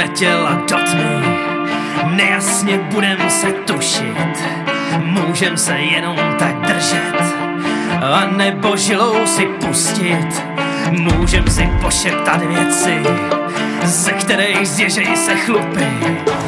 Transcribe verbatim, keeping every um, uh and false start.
těla do tmy, nejasně budem se tušit, můžem se jenom tak držet, a nebo žilou si pustit, můžem si pošeptat věci, ze kterých zježej se chlupy.